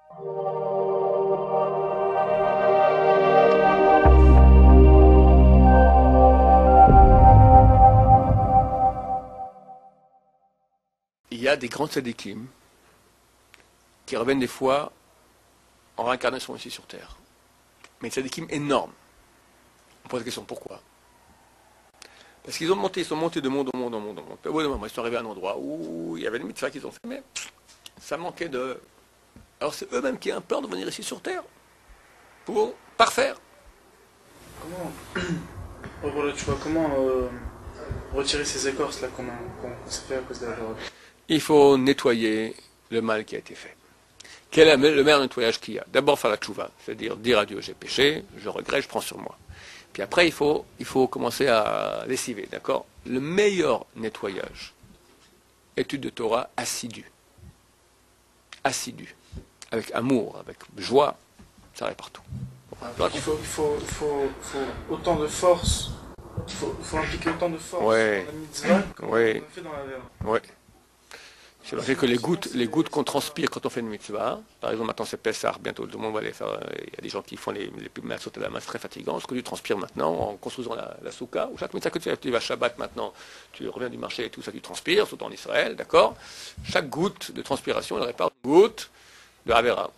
Il y a des grands tzadikim qui reviennent des fois en réincarnation ici sur Terre. Mais des tzadikim énormes. On pose la question pourquoi? Parce qu'ils sont montés de monde en monde en monde en monde. Au bout d'un moment, ils sont arrivés à un endroit où il y avait une mitzvah qu'ils ont fait, mais ça manquait de... Alors c'est eux-mêmes qui ont peur de venir ici sur Terre pour parfaire. Comment, voilà, tu vois, comment retirer ces écorces là qu'on s'est fait à cause de la drogue? Il faut nettoyer le mal qui a été fait. Quel est le meilleur nettoyage qu'il y a? D'abord faire la tchouva, c'est-à-dire dire à Dieu j'ai péché, je regrette, je prends sur moi. Puis après il faut commencer à lessiver, d'accord? Le meilleur nettoyage, étude de Torah assidue. Assidue. Avec amour, avec joie, ça arrive partout. Il faut autant de force, il faut impliquer autant de force dans la mitzvah qu'on fait dans la verre. Oui. C'est vrai que les gouttes qu'on transpire quand on fait une mitzvah, par exemple maintenant c'est Pessah, bientôt tout le monde va aller faire, il y a des gens qui font les matzot à la masse très fatigants, ce que tu transpires maintenant en construisant la soukha, ou chaque mitzvah que tu vas Shabbat maintenant, tu reviens du marché et tout ça, tu transpires, surtout en Israël, d'accord? Chaque goutte de transpiration, elle répare une goutte de Avera.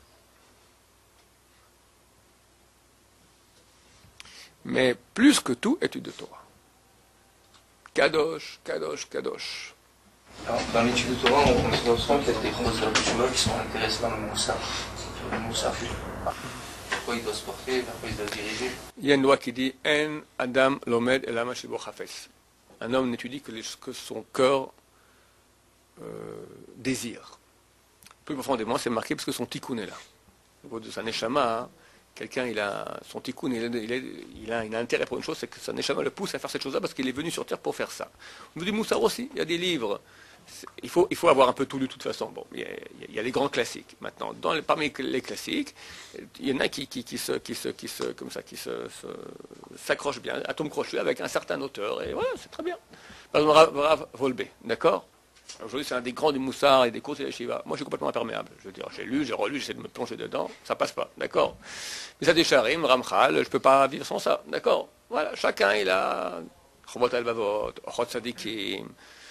Mais plus que tout, étude de Torah. Kadosh, Kadosh, Kadosh. Alors, dans l'étude de Torah, on se voit souvent qu'il y a des grosses tchouva qui sont intéressées dans le moussaf. Le moussaf, pourquoi il doit se porter, vers quoi il doit se diriger. Il y a une loi qui dit En Adam Lomed Elama Shibo Chafes. Un homme n'étudie que ce que son cœur désire. Plus profondément, c'est marqué parce que son tikkun est là. Au niveau de sa neshama, hein, quelqu'un, il a son tikkun, il a un intérêt pour une chose, c'est que sa neshama le pousse à faire cette chose-là parce qu'il est venu sur terre pour faire ça. On nous dit Moussar aussi, il y a des livres. Il faut avoir un peu tout lu de toute façon. Bon, il y a les grands classiques. Maintenant, parmi les classiques, il y en a qui s'accrochent bien, atome crochu avec un certain auteur. Et voilà, c'est très bien. Par exemple, Rav Volbe, d'accord? Aujourd'hui, c'est un des grands du Moussar et des cours de Yeshiva. Moi, je suis complètement imperméable. Je veux dire, j'ai lu, j'ai relu, j'essaie de me plonger dedans. Ça passe pas, d'accord? Mais ça, des Sharim, Ramchal, je ne peux pas vivre sans ça, d'accord? Voilà, chacun, il a Chovot al-Bavot, Ochot Sadikim,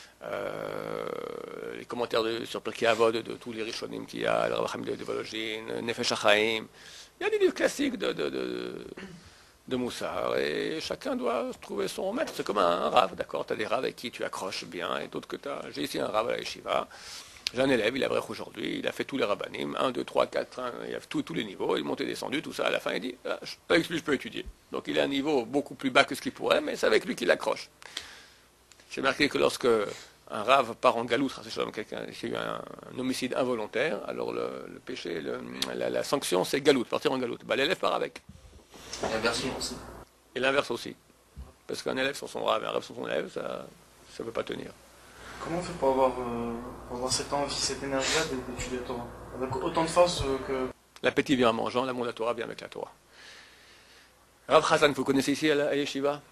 les commentaires sur Pirkei Avot de tous les Rishonim qu'il y a, le Rav Hamid de Vologine, Nefesh HaChaim. Il y a des livres classiques de Moussar, et chacun doit trouver son maître. C'est comme un rave, d'accord? Tu as des raves avec qui tu accroches bien, et d'autres que tu as. J'ai ici un rave à la yeshiva, j'ai un élève, il a bref aujourd'hui, il a fait tous les rabbanim, 1, 2, 3, 4, il a fait tous les niveaux, il est monté, descendu, tout ça, à la fin il dit, avec lui je peux étudier. Donc il a un niveau beaucoup plus bas que ce qu'il pourrait, mais c'est avec lui qu'il accroche. J'ai marqué que lorsque un rave part en galoute, c'est quelqu'un qui a eu un homicide involontaire, alors le péché, la sanction c'est galoute, partir en galoute. Bah, l'élève part avec. Et l'inverse aussi. Et l'inverse aussi. Parce qu'un élève sur son rave et un rave sur son élève, ça ne peut pas tenir. Comment on fait pour avoir cette envie, cette énergie-là d'étudier la Torah? Avec autant de force que... L'appétit vient en mangeant, l'amour de la Torah vient avec la Torah. Rav Hassan, vous connaissez ici à Yeshiva?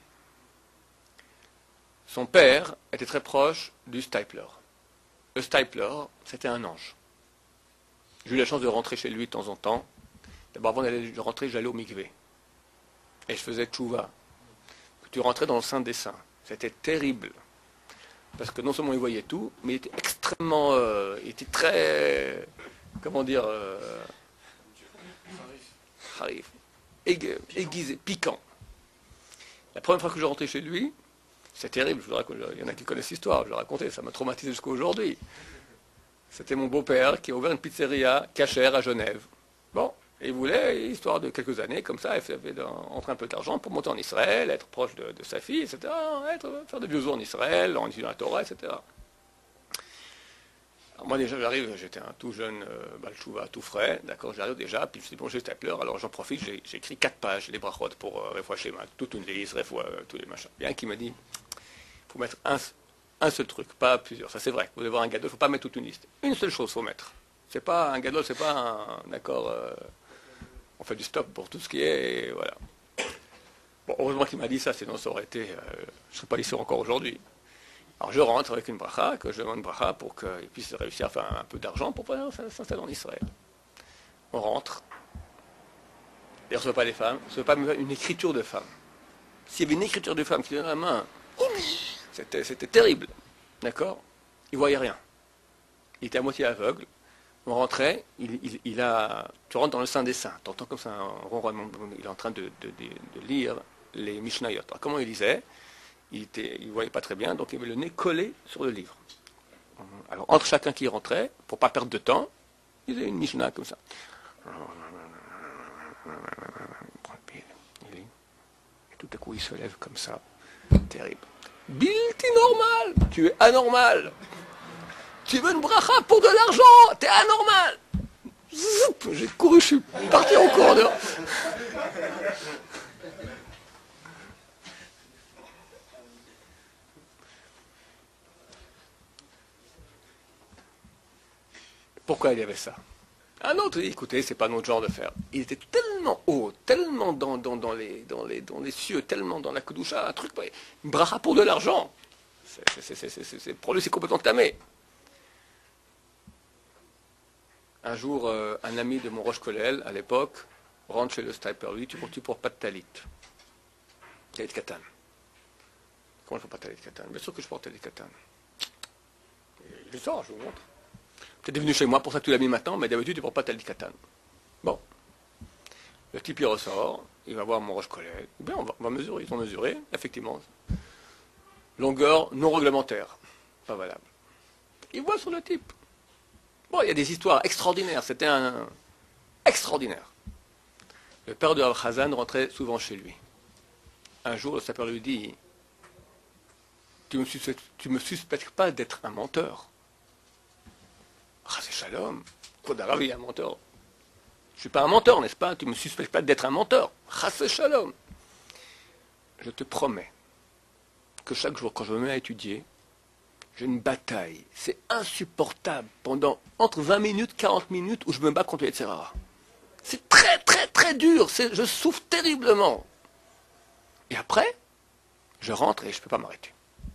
Son père était très proche du Stipler. Le Stipler, c'était un ange. J'ai eu la chance de rentrer chez lui de temps en temps. D'abord, avant d'aller rentrer, j'allais au mikvé. Et je faisais tchouva. Tu rentrais dans le sein des saints. C'était terrible. Parce que non seulement il voyait tout, mais il était extrêmement... il était très... Comment dire... Harif. Aiguisé, piquant. La première fois que je rentrais chez lui, c'est terrible, il y en a qui connaissent l'histoire, je l'ai raconté, ça m'a traumatisé jusqu'à aujourd'hui. C'était mon beau-père qui a ouvert une pizzeria cachère à Genève. Bon, et il voulait, histoire de quelques années, comme ça, il fait entrer un peu d'argent pour monter en Israël, être proche de sa fille, etc., faire des vieux jours en Israël, en étudiant la Torah, etc. Alors moi déjà j'arrive, j'étais un tout jeune Baal Tshuva, tout frais, d'accord, j'arrive déjà, puis je me suis dit bon j'ai Stapler, alors j'en profite, j'ai écrit 4 pages, les brachot pour réfouacher toute une liste, tous les machins. Bien qu'il m'a dit, il faut mettre un seul truc, pas plusieurs, ça c'est vrai, vous devez voir un gadol, il ne faut pas mettre toute une liste. Une seule chose il faut mettre. C'est pas un gadol, c'est pas un, d'accord, on fait du stop pour tout ce qui est, et voilà. Bon, heureusement qu'il m'a dit ça, sinon ça aurait été, je ne serais pas ici encore aujourd'hui. Alors je rentre avec une bracha, que je demande une bracha pour qu'il puisse réussir à faire un peu d'argent pour pouvoir s'installer en Israël. on rentre. D'ailleurs, ce ne sont pas des femmes, ce n'est pas une écriture de femme. S'il y avait une écriture de femme qui donnait la main, c'était terrible. D'accord? Il ne voyait rien. Il était à moitié aveugle. On rentrait, tu rentres dans le Saint des Saints, tu entends comme ça un ronronnement, il est en train de lire les Mishnayot. Alors, comment il lisait? Il ne voyait pas très bien, donc il avait le nez collé sur le livre. Alors, entre chacun qui rentrait, pour ne pas perdre de temps, il faisait une Mishnah comme ça. Et tout à coup, il se lève comme ça. Terrible. Bilti normal, tu es anormal. Tu veux une bracha pour de l'argent, t'es anormal. J'ai couru, je suis parti en cours dehors. Pourquoi il y avait ça? Un autre dit, écoutez, c'est pas notre genre de faire. Il était tellement haut, tellement dans les cieux, tellement dans la Kedusha, un truc, une bracha pour de l'argent. Pour lui, c'est complètement tamé. Un jour, un ami de mon Rosh Kollel, à l'époque, rentre chez le sniper. Lui, tu portes pas de talit. Talit katan. Comment je ne porte pas talit katan? Bien sûr que je porte talit katan. Il sort, je vous montre. Tu es venu chez moi, pour ça que tu l'as mis maintenant, mais d'habitude, tu ne portes pas talit katan. Bon. Le type, il ressort, il va voir mon Rosh Kollel. Bien, on va mesurer. Ils ont mesuré, effectivement. Longueur non réglementaire. Pas valable. Il voit sur le type. Bon, il y a des histoires extraordinaires. C'était extraordinaire. Le père de Rav Chazan rentrait souvent chez lui. Un jour, le sapeur lui dit, tu me suspectes pas d'être un menteur. Ah, c'est Shalom. Kodarav, il est un menteur. Je ne suis pas un menteur, n'est-ce pas? Tu ne me suspectes pas d'être un menteur. Ah, c'est Shalom. Je te promets que chaque jour, quand je me mets à étudier, j'ai une bataille. C'est insupportable pendant entre 20 minutes, 40 minutes où je me bats contre les Yetzirah. C'est très, très, très dur. Je souffre terriblement. Et après, je rentre et je ne peux pas m'arrêter.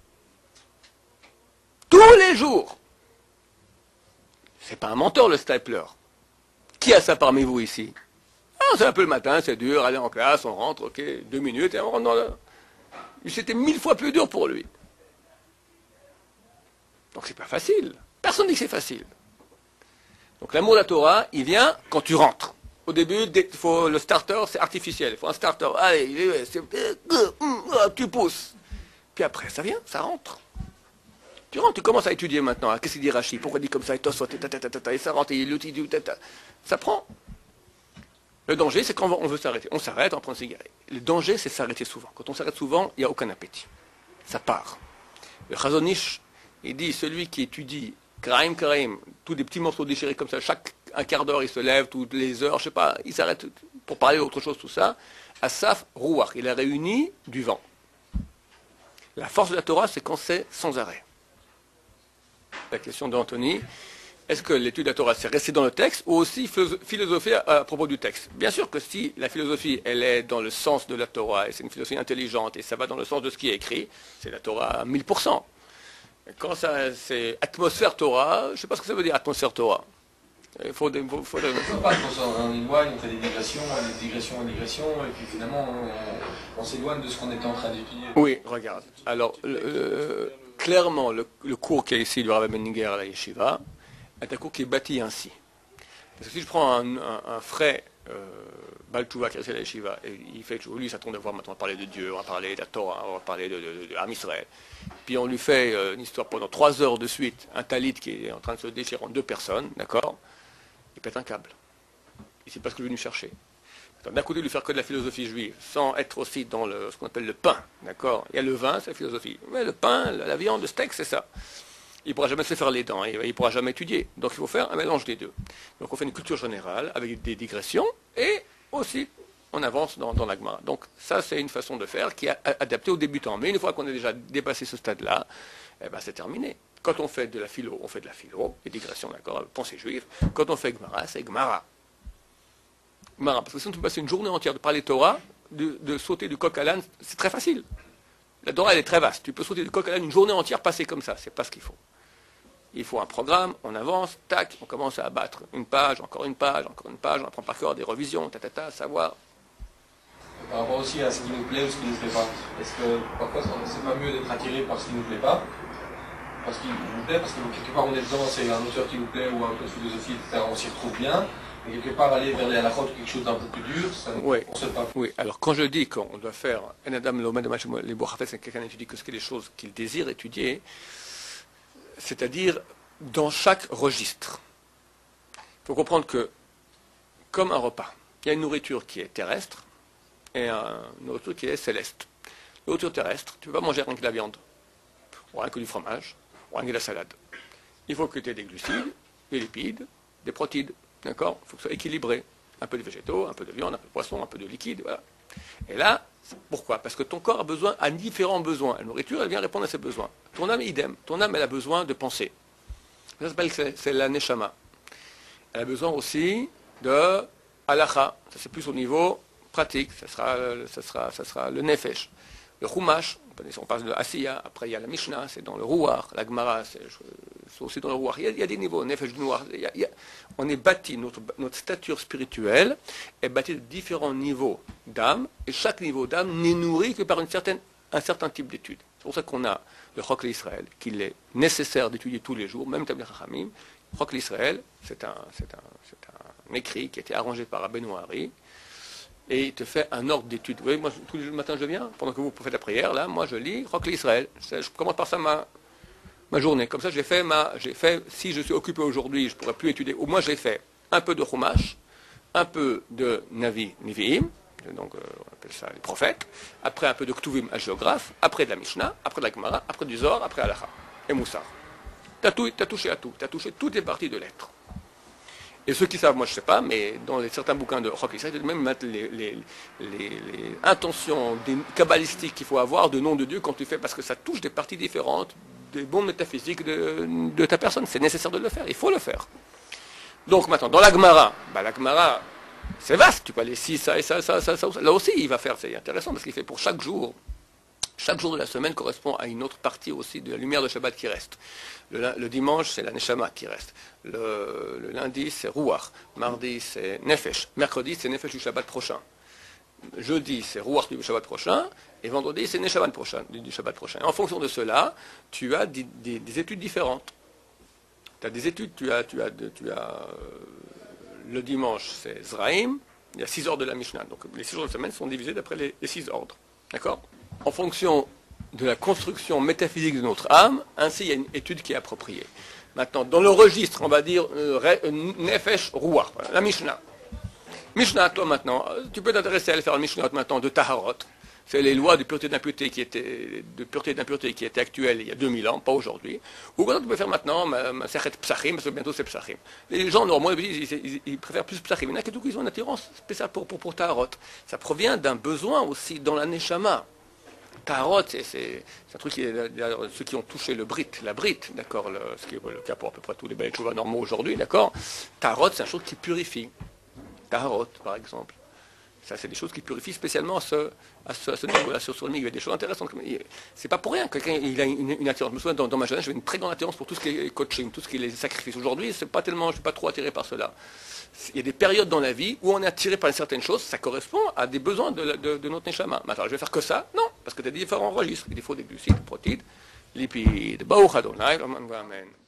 Tous les jours. C'est pas un menteur, le stapler. Qui a ça parmi vous ici? Ah, c'est un peu le matin, c'est dur, aller en classe, on rentre, ok, 2 minutes, et on rentre dans le... C'était 1000 fois plus dur pour lui. Donc c'est pas facile. Personne ne dit que c'est facile. Donc l'amour de la Torah, il vient quand tu rentres. Au début, le starter, c'est artificiel. Il faut un starter. Allez, tu pousses. Puis après, ça vient, ça rentre. Tu rentres, tu commences à étudier maintenant. Qu'est-ce qu'il dit Rashi? Pourquoi il dit comme ça? Et ça rentre, ça prend. Le danger, c'est quand on veut s'arrêter. On s'arrête, on prend une cigarette. Le danger, c'est s'arrêter souvent. Quand on s'arrête souvent, il n'y a aucun appétit. Ça part. Le Chazon Ish, il dit, celui qui étudie, Karaim, tous des petits morceaux déchirés comme ça, un quart d'heure, il se lève, toutes les heures, je sais pas, il s'arrête pour parler d'autre chose, tout ça. Asaf Rouach, il a réuni du vent. La force de la Torah, c'est quand c'est sans arrêt. La question d'Anthony, est-ce que l'étude de la Torah, c'est rester dans le texte ou aussi philosopher à propos du texte? Bien sûr que si la philosophie, elle est dans le sens de la Torah, et c'est une philosophie intelligente, et ça va dans le sens de ce qui est écrit, c'est la Torah à 1000%. Quand c'est atmosphère Torah, je ne sais pas ce que ça veut dire, atmosphère Torah. Il faut pas on éloigne, on fait des digressions, et puis finalement, on s'éloigne de ce qu'on était en train d'étudier. Oui, regarde. Alors, clairement, le cours qui est ici du Rav Menninger à la Yeshiva est un cours qui est bâti ainsi. Parce que si je prends un frais Baal Tshuva qui est à la Yeshiva, et il fait que lui, ça tourne de voir maintenant, on va parler de Dieu, on va parler de la Torah, on va parler de Am Israël. Puis on lui fait une histoire pendant 3 heures de suite, un talit qui est en train de se déchirer en 2 personnes, d'accord? Il pète un câble. Et c'est pas ce que je suis venu chercher. D'un côté, lui faire que de la philosophie juive, sans être aussi dans ce qu'on appelle le pain, d'accord? Il y a le vin, c'est la philosophie. Mais le pain, la viande, le steak, c'est ça. Il ne pourra jamais se faire les dents, il ne pourra jamais étudier. Donc il faut faire un mélange des deux. Donc on fait une culture générale avec des digressions et aussi on avance dans la Gemara. Donc ça c'est une façon de faire qui est adaptée aux débutants. Mais une fois qu'on a déjà dépassé ce stade-là, eh ben, c'est terminé. Quand on fait de la philo, on fait de la philo, des digressions, d'accord, pensée juive. Quand on fait Gemara, c'est Gemara. Gemara, parce que si on peut passer une journée entière de parler Torah, de sauter du coq à l'âne, c'est très facile. La Torah elle est très vaste. Tu peux sauter du coq à l'âne une journée entière, passer comme ça. C'est pas ce qu'il faut. Il faut un programme, on avance, tac, on commence à abattre une page, encore une page, encore une page, on apprend par cœur des revisions, savoir. Par rapport aussi à ce qui nous plaît ou ce qui ne nous plaît pas. Est-ce que parfois c'est pas mieux d'être attiré par ce qui ne nous plaît pas, parce qu'il nous plaît, parce que quelque part on est dedans, c'est un auteur qui nous plaît ou un peu de philosophie, etc., on s'y retrouve bien, mais quelque part aller vers les halakhot ou quelque chose d'un peu plus dur, ça ne fonctionne pas. Oui, alors quand je dis qu'on doit faire un Adam Lomed les Bouhafet, c'est quelqu'un étudie que ce qui est les choses qu'il désire étudier, c'est-à-dire dans chaque registre. Il faut comprendre que, comme un repas, il y a une nourriture qui est terrestre et une nourriture qui est céleste. La nourriture terrestre, tu ne peux pas manger rien que de la viande, ou rien que du fromage, ou rien que de la salade. Il faut que tu aies des glucides, des lipides, des protides, d'accord? Il faut que ce soit équilibré. Un peu de végétaux, un peu de viande, un peu de poisson, un peu de liquide, voilà. Et là, pourquoi? Parce que ton corps a différents besoins. La nourriture, elle vient répondre à ses besoins. Ton âme, idem. Ton âme, elle a besoin de penser. Ça s'appelle, c'est la neshama. Elle a besoin aussi de halakha. Ça, c'est plus au niveau pratique. Ça sera le nefesh. Le chumash, on parle de asiya. Après, il y a la mishnah, c'est dans le ruach. La gemara, c'est aussi dans le ruach. Il y a des niveaux, nefesh du noir. On est bâti, notre stature spirituelle est bâtie de différents niveaux d'âme, et chaque niveau d'âme n'est nourri que par un certain type d'études. C'est pour ça qu'on a le Chok l'Israël, qu'il est nécessaire d'étudier tous les jours, même Tablet Chachamim. Chok l'Israël, c'est un écrit qui a été arrangé par Rabbeinu Hari, et il te fait un ordre d'études. Vous voyez, moi, tous les matins, je viens, pendant que vous faites la prière, là, moi, je lis Chok l'Israël. Je commence par ça ma journée. Comme ça, j'ai fait, si je suis occupé aujourd'hui, je ne pourrais plus étudier. Au moins, j'ai fait un peu de Chumash, un peu de Nevi'im, donc on appelle ça les prophètes, après un peu de Ktuvim, un géographe, après de la Mishnah, après de la Gemara, après du Zohar, après Halakha et Moussar. Tu as touché à tout, tu as touché toutes les parties de l'être. Et ceux qui savent, moi je ne sais pas, mais dans certains bouquins de Chok l'Israël, ils même mettre les intentions kabbalistiques qu'il faut avoir de nom de Dieu quand tu fais, parce que ça touche des parties différentes, des bons métaphysiques de ta personne. C'est nécessaire de le faire, il faut le faire. Donc maintenant, dans la Gemara, c'est vaste, tu peux aller ci, ça et ça. Là aussi, il va faire, c'est intéressant, parce qu'il fait pour chaque jour de la semaine correspond à une autre partie aussi de la lumière de Shabbat qui reste. Le dimanche, c'est la Neshama qui reste. Le lundi, c'est Ruach. Mardi, c'est Nefesh. Mercredi, c'est Nefesh du Shabbat prochain. Jeudi, c'est Ruach du Shabbat prochain. Et vendredi, c'est Neshama du Shabbat prochain. Et en fonction de cela, tu as des études différentes. Tu as des études, tu as le dimanche, c'est Zraïm. Il y a 6 ordres de la Mishnah. Donc les 6 jours de semaine sont divisés d'après les 6 ordres. D'accord? En fonction de la construction métaphysique de notre âme, ainsi il y a une étude qui est appropriée. Maintenant, dans le registre, on va dire Nefesh Ruach, voilà, la Mishnah. Mishnah, toi maintenant, tu peux t'intéresser à aller faire la Mishnah maintenant de Taharot. C'est les lois de pureté d'impureté qui étaient actuelles il y a 2000 ans, pas aujourd'hui. Ou maintenant tu peux faire maintenant ma Sechet Psachim, parce que bientôt c'est Psachim. Les gens, normalement, ils préfèrent plus Psachim. Il y en a qui ont une attirance spéciale pour Taharot. Ça provient d'un besoin aussi dans la Neshama. Taharot, c'est un truc ceux qui ont touché la Brit, d'accord, ce qui est le cas pour à peu près tous les Baal Tshuva normaux aujourd'hui, d'accord. Taharot, c'est un chose qui purifie. Taharot, par exemple. Ça, c'est des choses qui purifient spécialement à ce niveau-là. Sur le il y a des choses intéressantes. C'est pas pour rien. Quelqu'un il a une attirance. Je me souviens, dans ma jeunesse, j'avais une très grande attirance pour tout ce qui est coaching, tout ce qui est les sacrifices. Aujourd'hui, je ne suis pas trop attiré par cela. Il y a des périodes dans la vie où on est attiré par certaines choses, ça correspond à des besoins de notre neshama. Maintenant, je vais faire que ça? Non, parce que tu as différents registres. Il faut des glucides, des protides, lipides. Baruch Adonai, amen.